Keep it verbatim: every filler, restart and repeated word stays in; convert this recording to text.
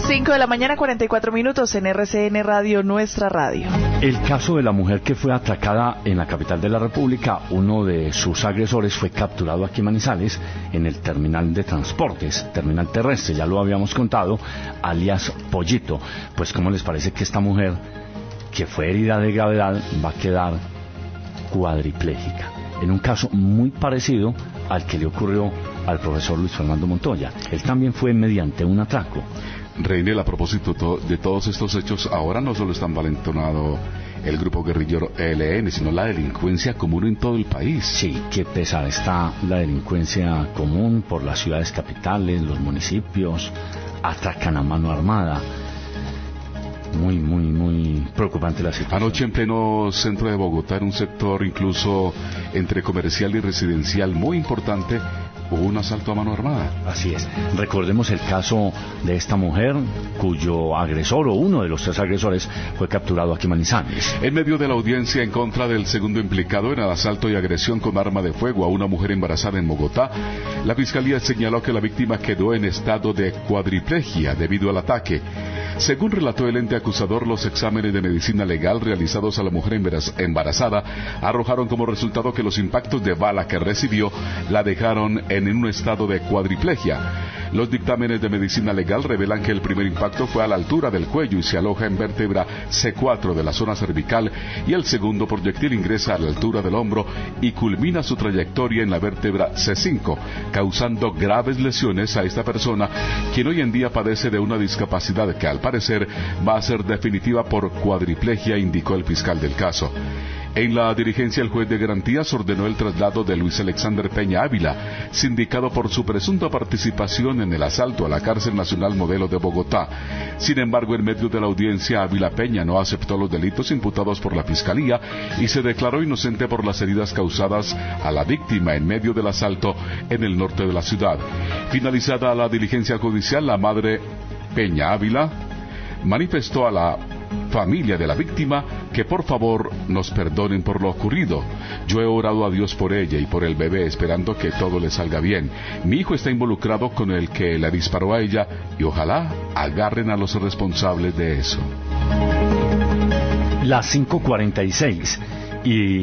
cinco de la mañana, cuarenta y cuatro minutos en R C N Radio, nuestra radio. El caso de la mujer que fue atracada en la capital de la República, uno de sus agresores fue capturado aquí en Manizales, en el terminal de transportes, terminal terrestre, ya lo habíamos contado, alias Pollito. Pues ¿cómo les parece que esta mujer, que fue herida de gravedad, va a quedar cuadriplégica? En un caso muy parecido al que le ocurrió al profesor Luis Fernando Montoya. Él también fue mediante un atraco. Reinel, a propósito to- de todos estos hechos, ahora no solo está envalentonado el grupo guerrillero E L N, sino la delincuencia común en todo el país. Sí, qué pesada está la delincuencia común por las ciudades capitales, los municipios, atracan a mano armada. Muy, muy, muy preocupante la situación. Anoche en pleno centro de Bogotá, en un sector incluso entre comercial y residencial muy importante, hubo un asalto a mano armada. Así es. Recordemos el caso de esta mujer cuyo agresor o uno de los tres agresores fue capturado aquí en Manizales. En medio de la audiencia en contra del segundo implicado en el asalto y agresión con arma de fuego a una mujer embarazada en Bogotá, la fiscalía señaló que la víctima quedó en estado de cuadriplegia debido al ataque. Según relató el ente acusador, los exámenes de medicina legal realizados a la mujer embarazada arrojaron como resultado que los impactos de bala que recibió la dejaron en un estado de cuadriplegia. Los dictámenes de medicina legal revelan que el primer impacto fue a la altura del cuello y se aloja en vértebra C cuatro de la zona cervical, y el segundo proyectil ingresa a la altura del hombro y culmina su trayectoria en la vértebra C cinco, causando graves lesiones a esta persona, quien hoy en día padece de una discapacidad que al parecer va a ser definitiva por cuadriplegia, indicó el fiscal del caso. En la dirigencia, el juez de garantías ordenó el traslado de Luis Alexander Peña Ávila, sindicado por su presunta participación en el asalto a la cárcel nacional modelo de Bogotá. Sin embargo, en medio de la audiencia, Ávila Peña no aceptó los delitos imputados por la fiscalía y se declaró inocente por las heridas causadas a la víctima en medio del asalto en el norte de la ciudad. Finalizada la diligencia judicial, la madre Peña Ávila manifestó a la familia de la víctima que por favor nos perdonen por lo ocurrido. Yo he orado a Dios por ella y por el bebé, esperando que todo le salga bien. Mi hijo está involucrado con el que le disparó a ella y ojalá agarren a los responsables de eso. Las cinco cuarenta y seis y